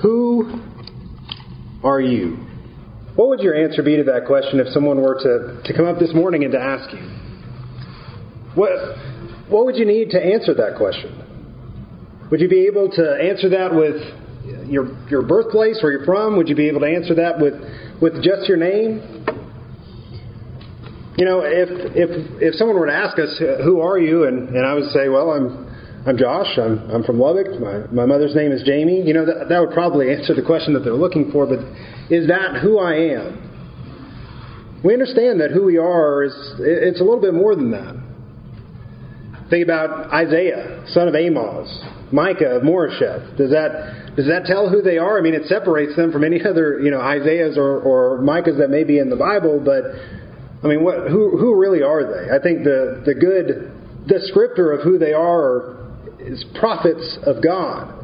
Who are you? What would your answer be to that question if someone were to come up this morning and to ask you? What would you need to answer that question? Would you be able to answer that with your birthplace, where you're from? Would you be able to answer that with just your name? You know, if someone were to ask us, who are you? And I would say, well, I'm Josh. I'm from Lubbock. My mother's name is Jamie. You know, that would probably answer the question that they're looking for. But is that who I am? We understand that who we are it's a little bit more than that. Think about Isaiah, son of Amoz, Micah of Moresheth. Does that tell who they are? I mean, it separates them from any other, Isaiahs or Micahs that may be in the Bible. But I mean, who really are they? I think the good descriptor of who they are is prophets of God.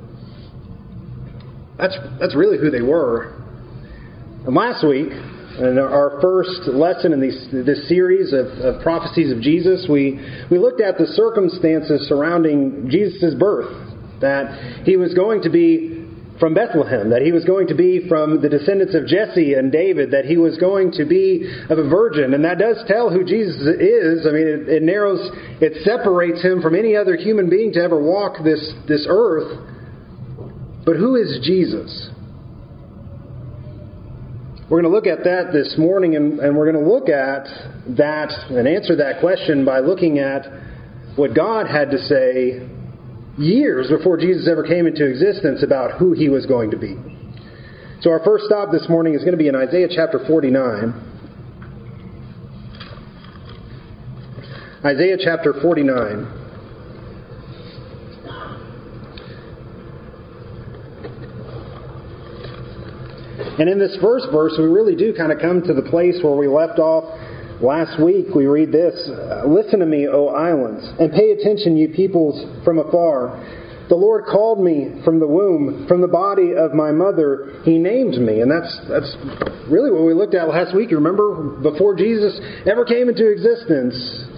That's really who they were. And last week, in our first lesson in this series of prophecies of Jesus, we looked at the circumstances surrounding Jesus' birth. That he was going to be from Bethlehem, that he was going to be from the descendants of Jesse and David, that he was going to be of a virgin. And that does tell who Jesus is. I mean, it separates him from any other human being to ever walk this earth. But who is Jesus? We're going to look at that this morning, and we're going to look at that and answer that question by looking at what God had to say years before Jesus ever came into existence about who he was going to be. So our first stop this morning is going to be in Isaiah chapter 49. Isaiah chapter 49. And in this first verse, we really do kind of come to the place where we left off last week. We read this: "Listen to me, O islands, and pay attention, you peoples from afar. The Lord called me from the womb, from the body of my mother, He named me." And that's really what we looked at last week. You remember, before Jesus ever came into existence,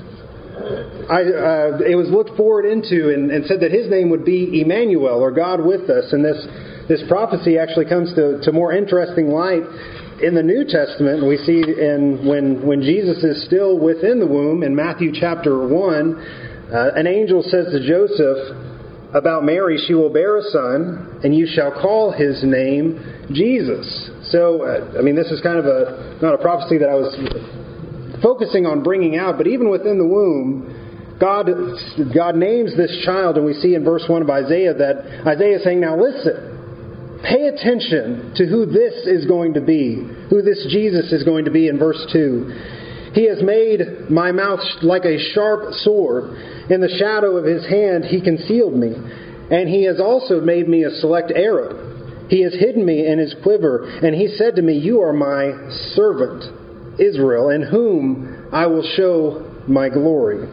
it was looked forward into and said that His name would be Emmanuel, or God with us. And this prophecy actually comes to more interesting light in the New Testament. We see when Jesus is still within the womb in Matthew chapter 1, an angel says to Joseph about Mary, "She will bear a son, and you shall call his name Jesus." So, this is kind of not a prophecy that I was focusing on bringing out, but even within the womb, God names this child, and we see in verse 1 of Isaiah that Isaiah is saying, now listen, pay attention to who this is going to be, who this Jesus is going to be in verse 2. "He has made my mouth like a sharp sword. In the shadow of His hand He concealed me. And He has also made me a select arrow. He has hidden me in His quiver. And He said to me, you are my servant, Israel, in whom I will show my glory."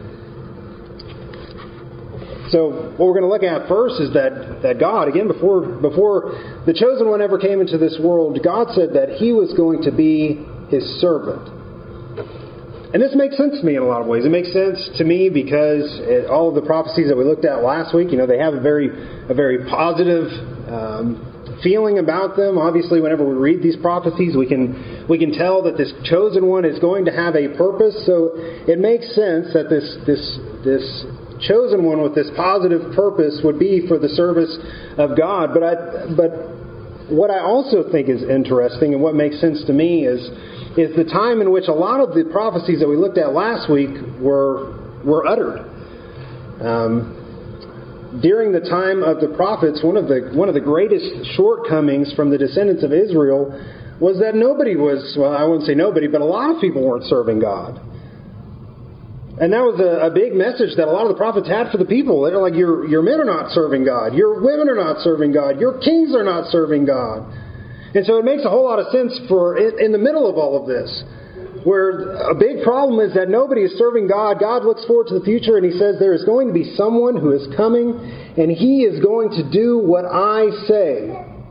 So what we're going to look at first is that God, again, before the chosen one ever came into this world, God said that He was going to be His servant. And this makes sense to me in a lot of ways. It makes sense to me because all of the prophecies that we looked at last week, they have a very positive feeling about them. Obviously, whenever we read these prophecies, we can tell that this chosen one is going to have a purpose. So it makes sense that this chosen one with this positive purpose would be for the service of God. But what I also think is interesting and what makes sense to me is the time in which a lot of the prophecies that we looked at last week were uttered. During the time of the prophets, one of the greatest shortcomings from the descendants of Israel was that nobody was, well, I wouldn't say nobody, but a lot of people weren't serving God. And that was a big message that a lot of the prophets had for the people. They're like, your men are not serving God. Your women are not serving God. Your kings are not serving God. And so it makes a whole lot of sense in the middle of all of this, where a big problem is that nobody is serving God. God looks forward to the future and He says there is going to be someone who is coming and He is going to do what I say.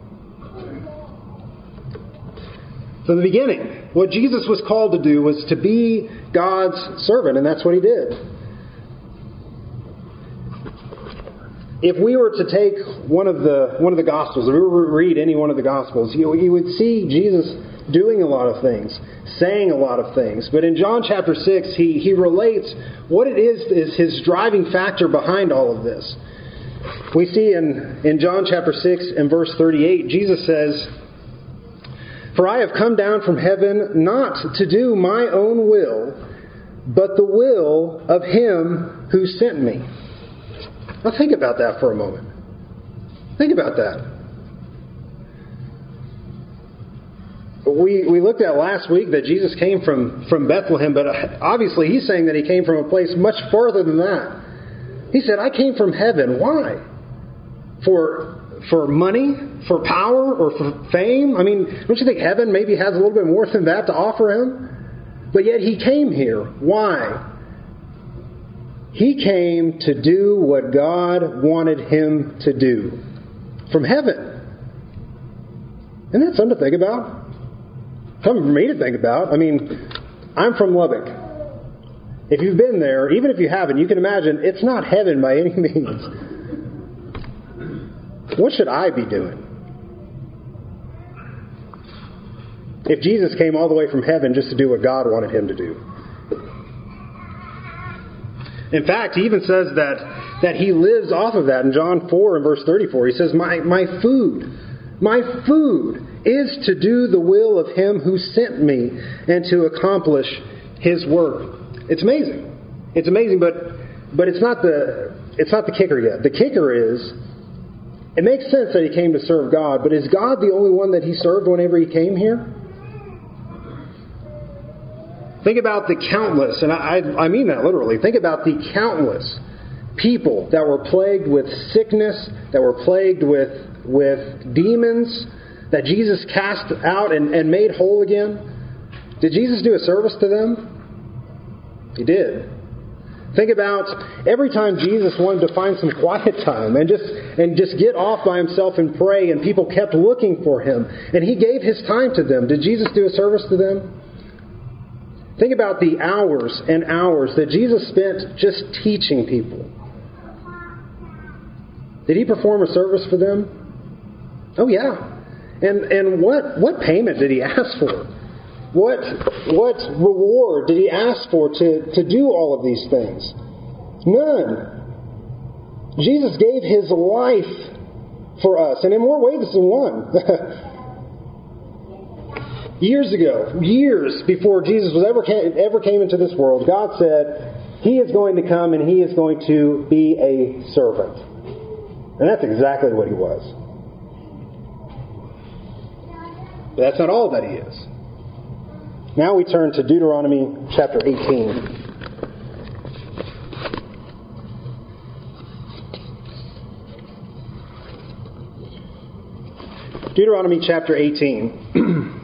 From the beginning, what Jesus was called to do was to be God's servant, and that's what He did. if we were to take one of the Gospels, if we were to read any one of the Gospels, you would see Jesus doing a lot of things, saying a lot of things. But in John chapter 6, he relates what it is his driving factor behind all of this. We see in John chapter 6 and verse 38, Jesus says, "For I have come down from heaven not to do my own will, but the will of Him who sent me." Now think about that for a moment. Think about that. We looked at last week that Jesus came from Bethlehem, but obviously He's saying that He came from a place much farther than that. He said, "I came from heaven." Why? For money? For power? Or for fame? I mean, don't you think heaven maybe has a little bit more than that to offer Him? But yet He came here. Why? He came to do what God wanted Him to do. From heaven. Isn't that something to think about? Something for me to think about. I mean, I'm from Lubbock. If you've been there, even if you haven't, you can imagine it's not heaven by any means. What should I be doing? If Jesus came all the way from heaven just to do what God wanted Him to do. In fact, He even says that He lives off of that in John 4 and verse 34. He says, My food is to do the will of Him who sent me and to accomplish His work. It's amazing. It's amazing, but it's not the kicker yet. The kicker is, it makes sense that He came to serve God, but is God the only one that He served whenever He came here? Think about the countless, and I mean that literally, think about the countless people that were plagued with sickness, that were plagued with demons, that Jesus cast out and made whole again. Did Jesus do a service to them? He did. Think about every time Jesus wanted to find some quiet time and just get off by Himself and pray, and people kept looking for Him, and He gave His time to them. Did Jesus do a service to them? Think about the hours and hours that Jesus spent just teaching people. Did He perform a service for them? Oh yeah. And what payment did He ask for? What reward did He ask for to do all of these things? None. Jesus gave His life for us, and in more ways than one. Years ago, years before Jesus ever came into this world, God said He is going to come and He is going to be a servant. And that's exactly what He was. But that's not all that He is. Now we turn to Deuteronomy chapter 18. Deuteronomy chapter 18.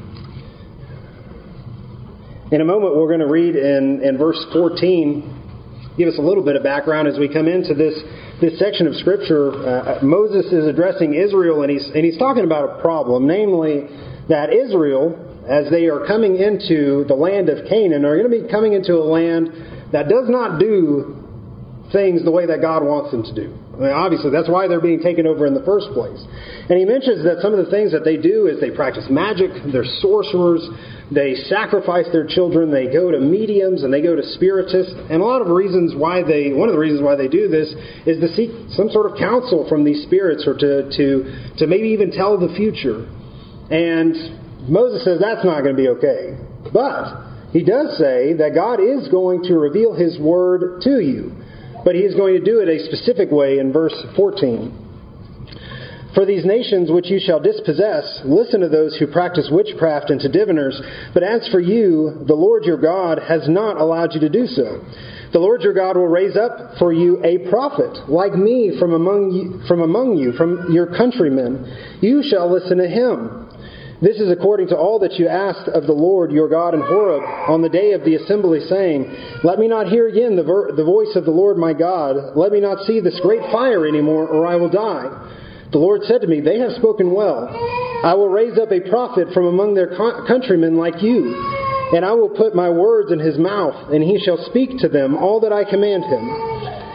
In a moment, we're going to read in verse 14, give us a little bit of background as we come into this section of Scripture. Moses is addressing Israel, and he's talking about a problem, namely that Israel, as they are coming into the land of Canaan, are going to be coming into a land that does not do things the way that God wants them to do. I mean, obviously, that's why they're being taken over in the first place. And he mentions that some of the things that they do is they practice magic, they're sorcerers, they sacrifice their children, they go to mediums, and they go to spiritists. And one of the reasons why they do this is to seek some sort of counsel from these spirits, or to maybe even tell the future. And Moses says that's not going to be okay. But he does say that God is going to reveal His word to you. But He is going to do it a specific way in verse 14. For these nations which you shall dispossess, listen to those who practice witchcraft and to diviners. But as for you, the Lord your God has not allowed you to do so. The Lord your God will raise up for you a prophet like me from among you, from your countrymen. You shall listen to him. This is according to all that you asked of the Lord your God in Horeb on the day of the assembly, saying, Let me not hear again the voice of the Lord my God. Let me not see this great fire anymore, or I will die. The Lord said to me, They have spoken well. I will raise up a prophet from among their countrymen like you, and I will put my words in his mouth, and he shall speak to them all that I command him.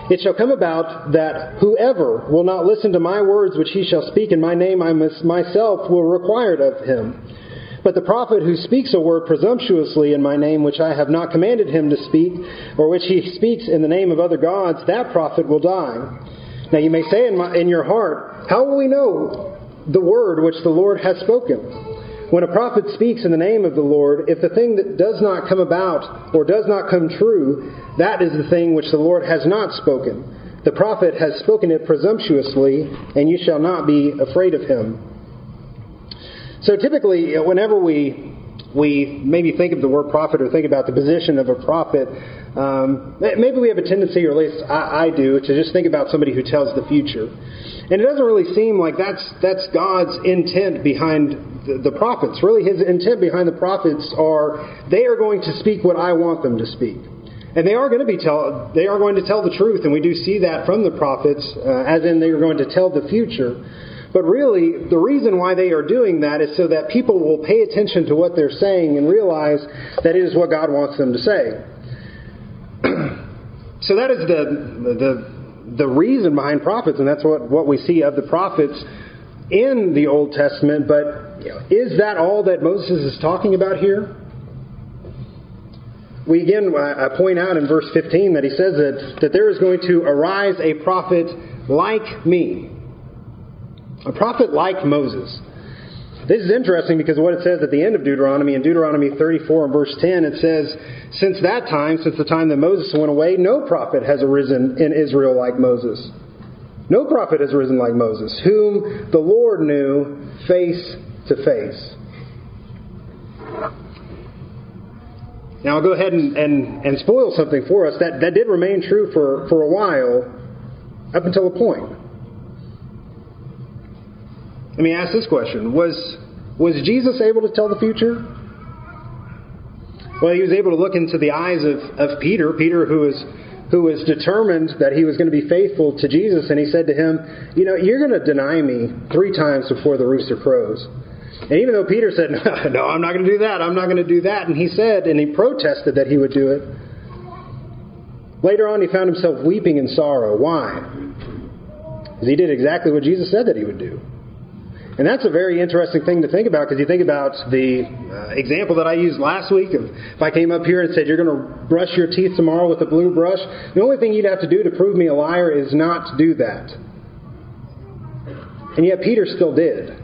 It shall come about that whoever will not listen to my words which he shall speak in my name, I myself will require it of him. But the prophet who speaks a word presumptuously in my name, which I have not commanded him to speak, or which he speaks in the name of other gods, that prophet will die. Now you may say in your heart, how will we know the word which the Lord has spoken? When a prophet speaks in the name of the Lord, if the thing that does not come about or does not come true, that is the thing which the Lord has not spoken. The prophet has spoken it presumptuously, and you shall not be afraid of him. So typically, whenever we maybe think of the word prophet or think about the position of a prophet, maybe we have a tendency, or at least I do, to just think about somebody who tells the future. And it doesn't really seem like that's God's intent behind the prophets. Really, His intent behind the prophets are they are going to speak what I want them to speak. And they are going to tell the truth, and we do see that from the prophets, as in they are going to tell the future. But really, the reason why they are doing that is so that people will pay attention to what they're saying and realize that it is what God wants them to say. So that is the reason behind prophets, and that's what we see of the prophets in the Old Testament. But is that all that Moses is talking about here? I point out in verse 15 that he says that there is going to arise a prophet like me. A prophet like Moses. This is interesting because what it says at the end of Deuteronomy, in Deuteronomy 34 and verse 10, it says, since the time that Moses went away, no prophet has arisen in Israel like Moses. No prophet has arisen like Moses, whom the Lord knew face to face. Now I'll go ahead and spoil something for us. That did remain true for a while, up until a point. Let me ask this question. Was Jesus able to tell the future? Well, he was able to look into the eyes of Peter who was determined that he was going to be faithful to Jesus, and he said to him, you're going to deny me 3 times before the rooster crows. And even though Peter said, no, I'm not going to do that, I'm not going to do that, and he protested that he would do it, later on he found himself weeping in sorrow. Why? Because he did exactly what Jesus said that he would do. And that's a very interesting thing to think about, because you think about the example that I used last week. If I came up here and said, you're going to brush your teeth tomorrow with a blue brush, the only thing you'd have to do to prove me a liar is not to do that. And yet Peter still did.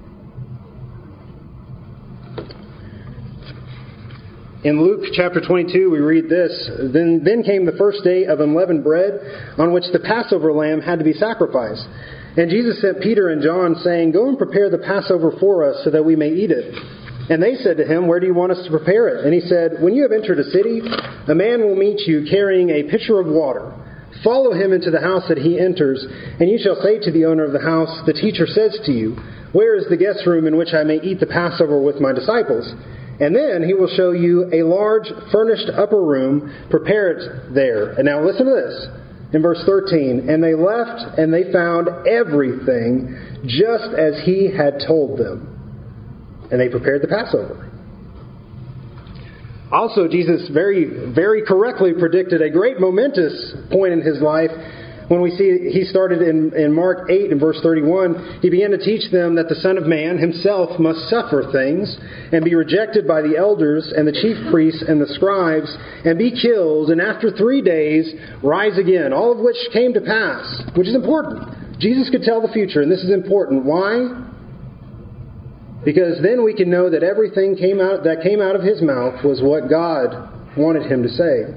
In Luke chapter 22, we read this, Then came the first day of unleavened bread, on which the Passover lamb had to be sacrificed. And Jesus sent Peter and John, saying, Go and prepare the Passover for us, so that we may eat it. And they said to him, Where do you want us to prepare it? And he said, When you have entered a city, a man will meet you carrying a pitcher of water. Follow him into the house that he enters, and you shall say to the owner of the house, The teacher says to you, Where is the guest room in which I may eat the Passover with my disciples? And then he will show you a large furnished upper room. Prepare it there. And now listen to this. In verse 13, And they left, and they found everything just as he had told them. And they prepared the Passover. Also, Jesus very, very correctly predicted a great momentous point in his life. When we see he started in Mark 8 and verse 31, he began to teach them that the Son of Man himself must suffer things and be rejected by the elders and the chief priests and the scribes and be killed, and after 3 days rise again, all of which came to pass, which is important. Jesus could tell the future, and this is important. Why? Because then we can know that everything that came out of his mouth was what God wanted him to say.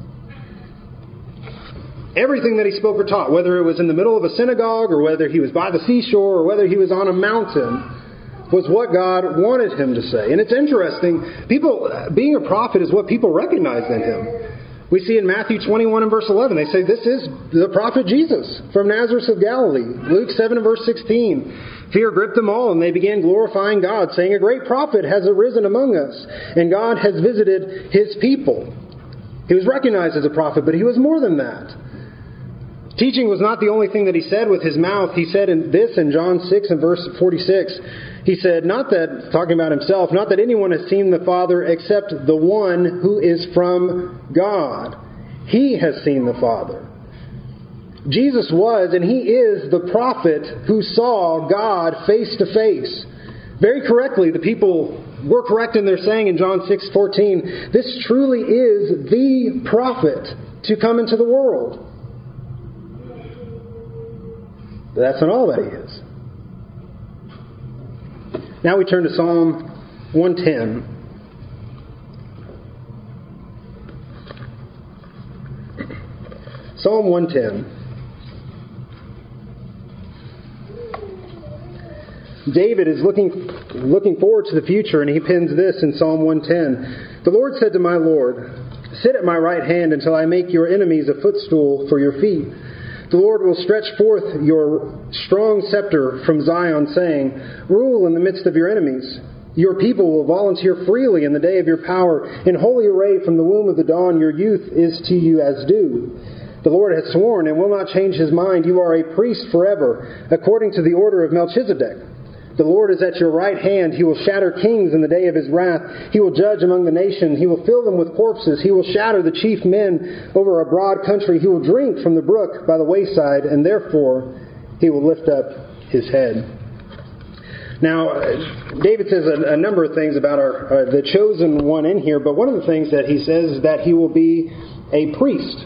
Everything that he spoke or taught, whether it was in the middle of a synagogue or whether he was by the seashore or whether he was on a mountain, was what God wanted him to say. And it's interesting, being a prophet is what people recognized in him. We see in Matthew 21 and verse 11, they say, This is the prophet Jesus from Nazareth of Galilee. Luke 7 and verse 16, Fear gripped them all, and they began glorifying God, saying, A great prophet has arisen among us, and God has visited his people. He was recognized as a prophet, but he was more than that. Teaching was not the only thing that he said with his mouth. He said in John 6 and verse 46, he said, talking about himself, not that anyone has seen the Father except the one who is from God. He has seen the Father. Jesus was and He is the prophet who saw God face to face. Very correctly, the people were correct in their saying in John 6:14, this truly is the prophet to come into the world. But that's not all that He is. Now we turn to Psalm 110. Psalm 110. David is looking forward to the future, and he pens this in Psalm 110. The Lord said to my Lord, sit at my right hand until I make your enemies a footstool for your feet. The Lord will stretch forth your strong scepter from Zion, saying, rule in the midst of your enemies. Your people will volunteer freely in the day of your power. In holy array from the womb of the dawn, your youth is to you as dew. The Lord has sworn and will not change His mind. You are a priest forever, according to the order of Melchizedek. The Lord is at your right hand. He will shatter kings in the day of His wrath. He will judge among the nations. He will fill them with corpses. He will shatter the chief men over a broad country. He will drink from the brook by the wayside, and therefore He will lift up His head. Now, David says a number of things about the chosen one in here, but one of the things that he says is that he will be a priest.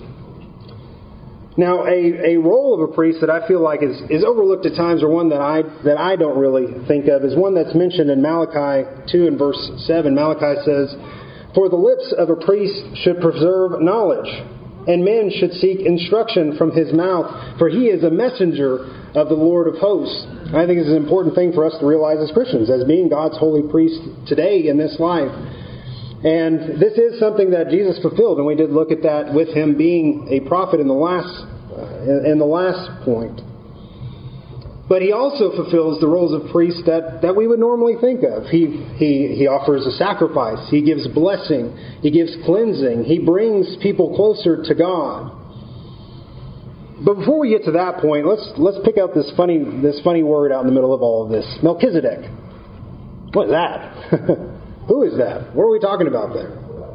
Now, a role of a priest that I feel like is overlooked at times, or one that I don't really think of, is one that's mentioned in Malachi 2 and verse 7. Malachi says, for the lips of a priest should preserve knowledge, and men should seek instruction from his mouth, for he is a messenger of the Lord of hosts. I think it's an important thing for us to realize as Christians, as being God's holy priest today in this life. And this is something that Jesus fulfilled, and we did look at that with Him being a prophet in the last point. But He also fulfills the roles of priest that we would normally think of. He offers a sacrifice. He gives blessing. He gives cleansing. He brings people closer to God. But before we get to that point, let's pick out this funny word out in the middle of all of this. Melchizedek. What is that? Who is that? What are we talking about there?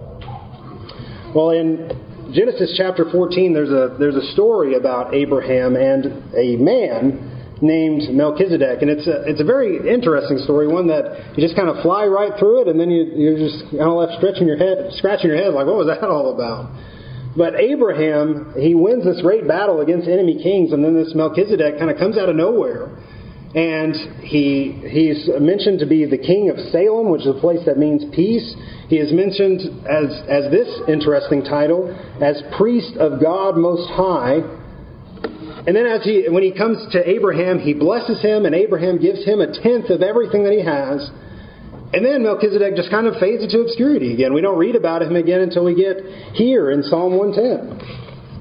Well, in Genesis chapter 14, there's a story about Abraham and a man named Melchizedek, and it's a very interesting story, one that you just kind of fly right through it, and then you're just kind of left scratching your head, like, what was that all about? But Abraham, he wins this great battle against enemy kings, and then this Melchizedek kind of comes out of nowhere. And he's mentioned to be the king of Salem, which is a place that means peace. He is mentioned as this interesting title, as priest of God Most High. And then when he comes to Abraham, he blesses him, and Abraham gives him 1/10 of everything that he has. And then Melchizedek just kind of fades into obscurity again. We don't read about him again until we get here in Psalm 110.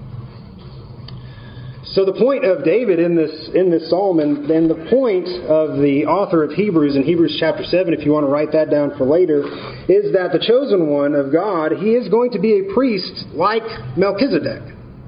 So the point of David in this psalm, and the point of the author of Hebrews in Hebrews chapter 7, if you want to write that down for later, is that the chosen one of God, he is going to be a priest like Melchizedek.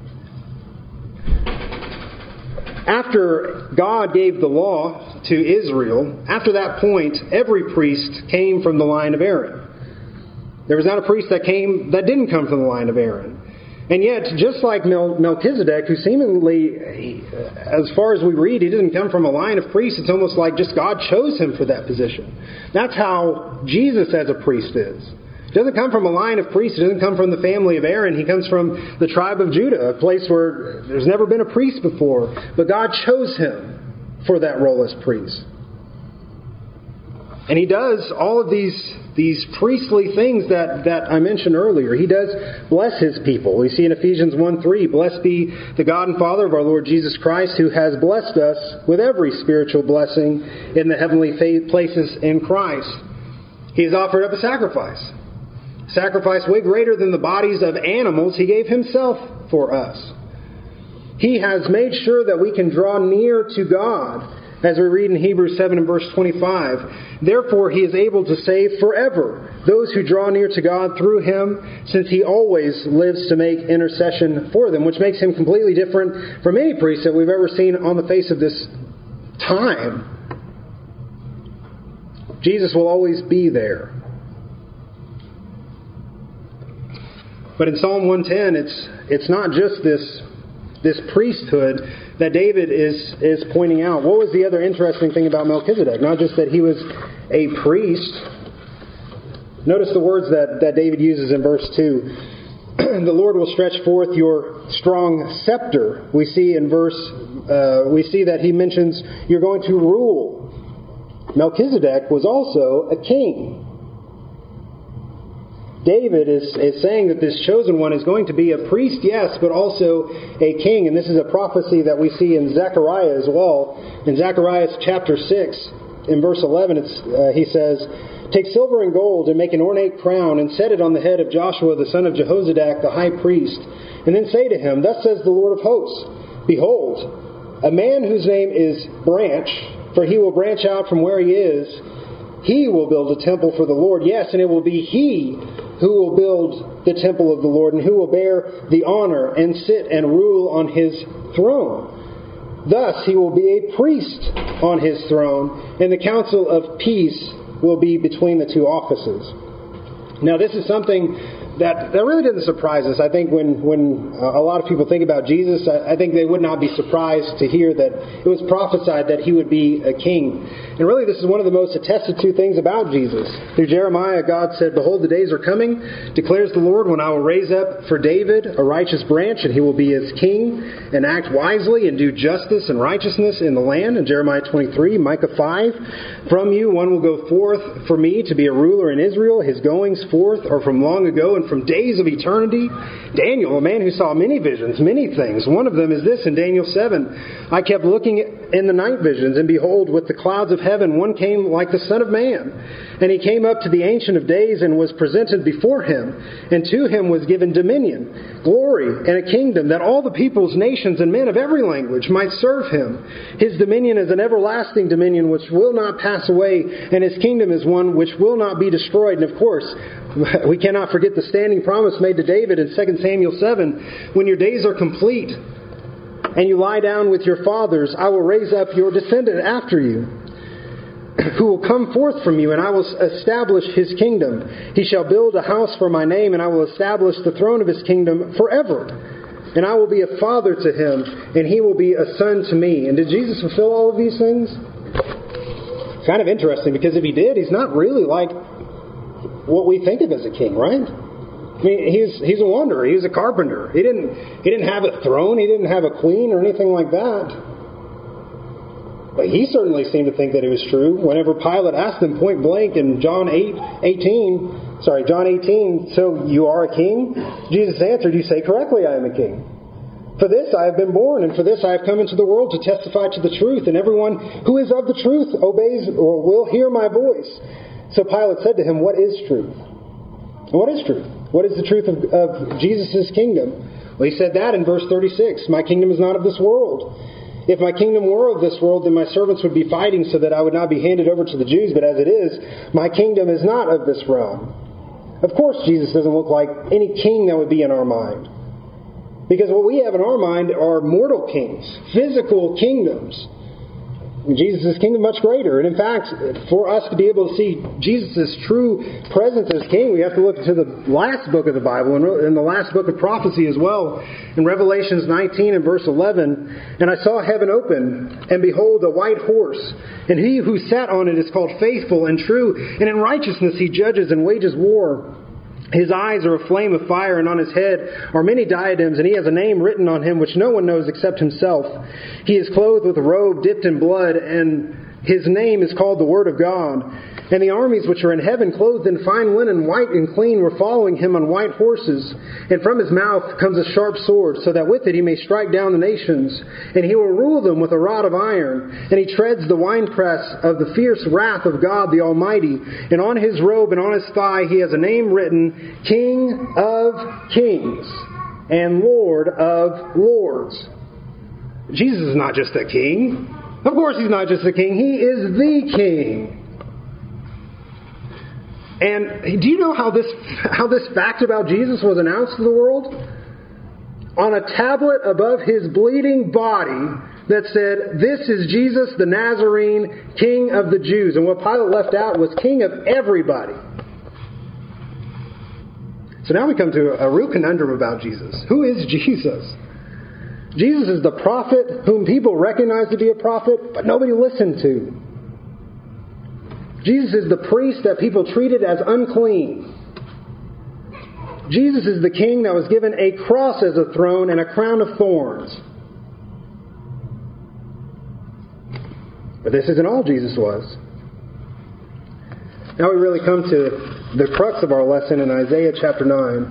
After God gave the law to Israel, after that point, every priest came from the line of Aaron. There was not a priest that didn't come from the line of Aaron. And yet, just like Melchizedek, who seemingly, as far as we read, he didn't come from a line of priests, it's almost like just God chose him for that position. That's how Jesus as a priest is. He doesn't come from a line of priests. He doesn't come from the family of Aaron. He comes from the tribe of Judah, a place where there's never been a priest before. But God chose him for that role as priest. And He does all of these priestly things that I mentioned earlier. He does bless His people. We see in Ephesians 1:3, blessed be the God and Father of our Lord Jesus Christ, who has blessed us with every spiritual blessing in the heavenly places in Christ. He has offered up a sacrifice way greater than the bodies of animals. He gave Himself for us. He has made sure that we can draw near to God, as we read in Hebrews 7 and verse 25. Therefore, He is able to save forever those who draw near to God through Him, since He always lives to make intercession for them, which makes Him completely different from any priest that we've ever seen on the face of this time. Jesus will always be there. But in Psalm 110, it's not just this this priesthood that David is pointing out. What was the other interesting thing about Melchizedek? Not just that he was a priest. Notice the words that David uses in verse 2. The Lord will stretch forth your strong scepter. We see that he mentions you're going to rule. Melchizedek was also a king. David is saying that this chosen one is going to be a priest, yes, but also a king. And this is a prophecy that we see in Zechariah as well. In Zechariah chapter 6, in verse 11, he says, "Take silver and gold and make an ornate crown and set it on the head of Joshua the son of Jehozadak the high priest. And then say to him, Thus says the Lord of hosts, Behold, a man whose name is Branch, for he will branch out from where he is. He will build a temple for the Lord. Yes, and it will be he who will build the temple of the Lord and who will bear the honor and sit and rule on his throne. Thus he will be a priest on his throne, and the council of peace will be between the two offices." Now this is something that really didn't surprise us. I think when a lot of people think about Jesus, I think they would not be surprised to hear that it was prophesied that he would be a king. And really this is one of the most attested to things about Jesus. Through Jeremiah, God said, "Behold, the days are coming, declares the Lord, when I will raise up for David a righteous branch, and he will be his king, and act wisely and do justice and righteousness in the land." In Jeremiah 23, Micah 5, "From you one will go forth for me to be a ruler in Israel. His goings forth are from long ago and from days of eternity." Daniel, a man who saw many visions, many things. One of them is this in Daniel 7. "I kept looking in the night visions, and behold, with the clouds of heaven, one came like the Son of Man. And he came up to the Ancient of Days and was presented before him. And to him was given dominion, glory, and a kingdom, that all the peoples, nations, and men of every language might serve him. His dominion is an everlasting dominion which will not pass away, and his kingdom is one which will not be destroyed." And of course, we cannot forget the standing promise made to David in 2 Samuel 7, "When your days are complete and you lie down with your fathers, I will raise up your descendant after you, who will come forth from you, and I will establish his kingdom. He shall build a house for my name, and I will establish the throne of his kingdom forever. And I will be a father to him, and he will be a son to me." And did Jesus fulfill all of these things? It's kind of interesting, because if he did, he's not really like what we think of as a king, right? I mean, he's a wanderer. He's a carpenter. He didn't have a throne. He didn't have a queen or anything like that. But he certainly seemed to think that it was true. Whenever Pilate asked him point blank in John 18, "So you are a king?" Jesus answered, "You say correctly, I am a king. For this I have been born, and for this I have come into the world, to testify to the truth. And everyone who is of the truth obeys or will hear my voice." So Pilate said to him, "What is truth?" What is truth? What is the truth of Jesus' kingdom? Well, he said that in verse 36. "My kingdom is not of this world. If my kingdom were of this world, then my servants would be fighting so that I would not be handed over to the Jews. But as it is, my kingdom is not of this realm." Of course, Jesus doesn't look like any king that would be in our mind. Because what we have in our mind are mortal kings, physical kingdoms. Jesus' kingdom much greater. And in fact, for us to be able to see Jesus' true presence as king, we have to look to the last book of the Bible, and the last book of prophecy as well. In Revelations 19 and verse 11, "And I saw heaven open, and behold, a white horse. And he who sat on it is called Faithful and True, and in righteousness he judges and wages war. His eyes are a flame of fire, and on his head are many diadems, and he has a name written on him which no one knows except himself. He is clothed with a robe dipped in blood, and his name is called the Word of God. And the armies which are in heaven, clothed in fine linen, white and clean, were following him on white horses. And from his mouth comes a sharp sword, so that with it he may strike down the nations. And he will rule them with a rod of iron. And he treads the winepress of the fierce wrath of God the Almighty. And on his robe and on his thigh he has a name written, King of Kings and Lord of Lords." Jesus is not just a king. Of course he's not just a king. He is the king. And do you know how this fact about Jesus was announced to the world? On a tablet above his bleeding body that said, "This is Jesus the Nazarene, King of the Jews." And what Pilate left out was King of everybody. So now we come to a real conundrum about Jesus. Who is Jesus? Jesus is the prophet whom people recognize to be a prophet, but nobody listened to. Jesus is the priest that people treated as unclean. Jesus is the king that was given a cross as a throne and a crown of thorns. But this isn't all Jesus was. Now we really come to the crux of our lesson in Isaiah chapter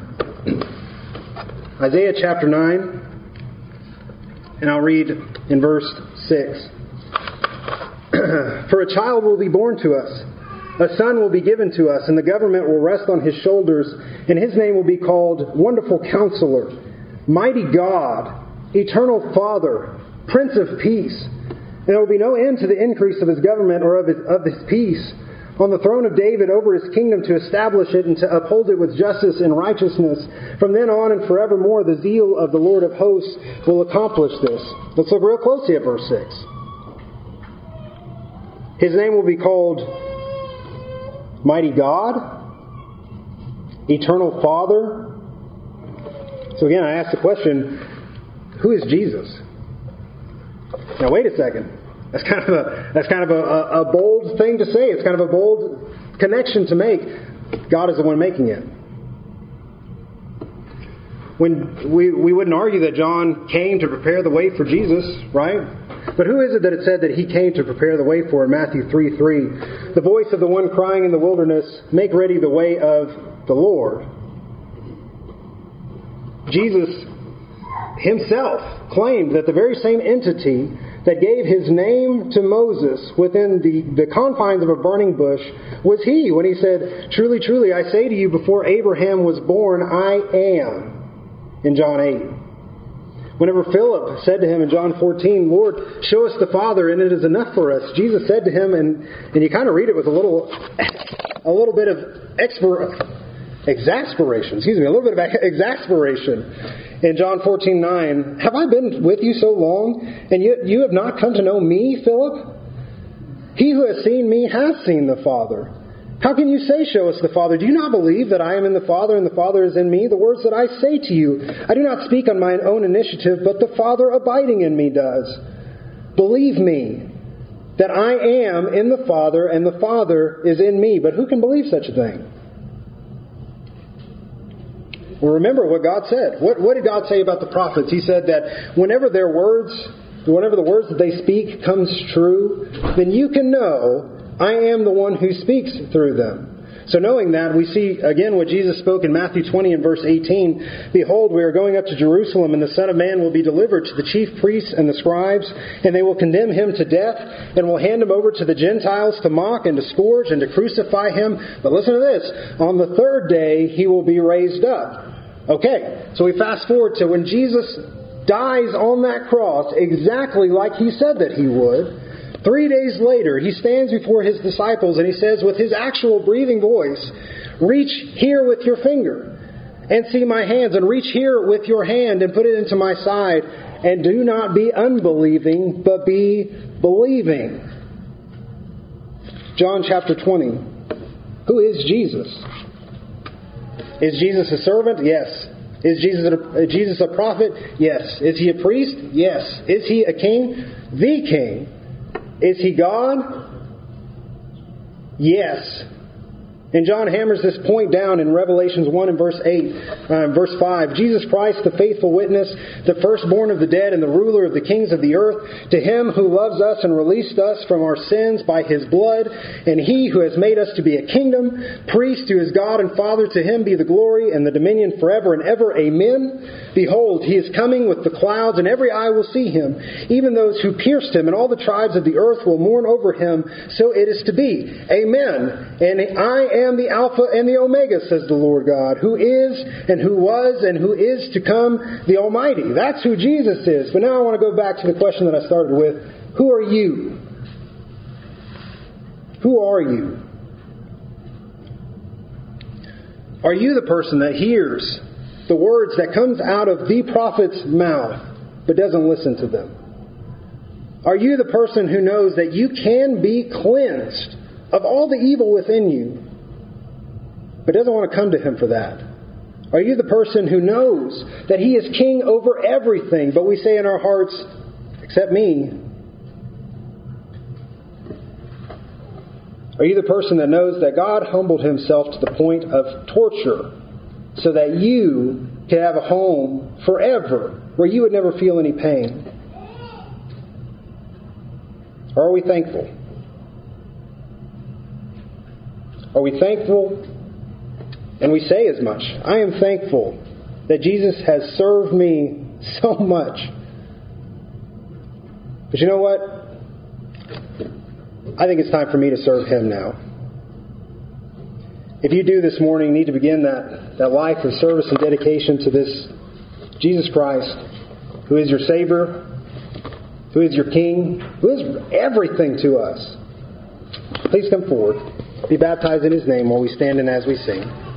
9. Isaiah chapter 9, and I'll read in verse 6. For a child will be born to us, a son will be given to us, and the government will rest on his shoulders, and his name will be called Wonderful Counselor, Mighty God, Eternal Father, Prince of Peace. And there will be no end to the increase of his government or of his peace, on the throne of David over his kingdom, to establish it and to uphold it with justice and righteousness. From then on and forevermore, the zeal of the Lord of hosts will accomplish this. Let's look real closely at verse 6. His name will be called Mighty God, Eternal Father. So again, I ask the question, who is Jesus? Now wait a second. That's kind of a bold thing to say. It's kind of a bold connection to make. God is the one making it. When we wouldn't argue that John came to prepare the way for Jesus, right? But who is it that it said that he came to prepare the way for in Matthew 3:3? The voice of the one crying in the wilderness, make ready the way of the Lord. Jesus himself claimed that the very same entity that gave his name to Moses within the confines of a burning bush was he, when he said, Truly, truly, I say to you, before Abraham was born, I am, in John 8. Whenever Philip said to him in John 14, Lord, show us the Father, and it is enough for us, Jesus said to him, and you kind of read it with a little bit of exasperation. In John 14:9, have I been with you so long, and yet you have not come to know me, Philip? He who has seen me has seen the Father. How can you say, show us the Father? Do you not believe that I am in the Father, and the Father is in me? The words that I say to you, I do not speak on my own initiative, but the Father abiding in me does. Believe me that I am in the Father, and the Father is in me. But who can believe such a thing? Well, remember what God said. What did God say about the prophets? He said that whenever the words that they speak comes true, then you can know I am the one who speaks through them. So knowing that, we see again what Jesus spoke in Matthew 20 and verse 18. Behold, we are going up to Jerusalem, and the Son of Man will be delivered to the chief priests and the scribes, and they will condemn him to death, and will hand him over to the Gentiles to mock and to scourge and to crucify him. But listen to this. On the third day, he will be raised up. Okay, so we fast forward to when Jesus dies on that cross exactly like he said that he would. 3 days later, he stands before his disciples and he says with his actual breathing voice, reach here with your finger and see my hands, and reach here with your hand and put it into my side, and do not be unbelieving, but be believing. John chapter 20. Who is Jesus? Is Jesus a servant? Yes. Is Jesus a prophet? Yes. Is he a priest? Yes. Is he a king? The king. Is he God? Yes. And John hammers this point down in Revelations 1 and verse 5. Jesus Christ, the faithful witness, the firstborn of the dead and the ruler of the kings of the earth, to him who loves us and released us from our sins by his blood, and he who has made us to be a kingdom, priest to his God and Father, to him be the glory and the dominion forever and ever. Amen. Behold, he is coming with the clouds, and every eye will see him, even those who pierced him, and all the tribes of the earth will mourn over him. So it is to be. Amen. And I am the Alpha and the Omega, says the Lord God, who is and who was and who is to come, the Almighty. That's who Jesus is. But now I want to go back to the question that I started with. Who are you? Who are you? Are you the person that hears the words that comes out of the prophet's mouth but doesn't listen to them? Are you the person who knows that you can be cleansed of all the evil within you, but doesn't want to come to him for that? Are you the person who knows that He is king over everything, but we say in our hearts, except me? Are you the person that knows that God humbled Himself to the point of torture so that you could have a home forever where you would never feel any pain? Or are we thankful? Are we thankful? And we say as much. I am thankful that Jesus has served me so much. But you know what? I think it's time for me to serve Him now. If you do this morning need to begin that life of service and dedication to this Jesus Christ, who is your Savior, who is your King, who is everything to us, please come forward. Be baptized in His name while we stand and as we sing.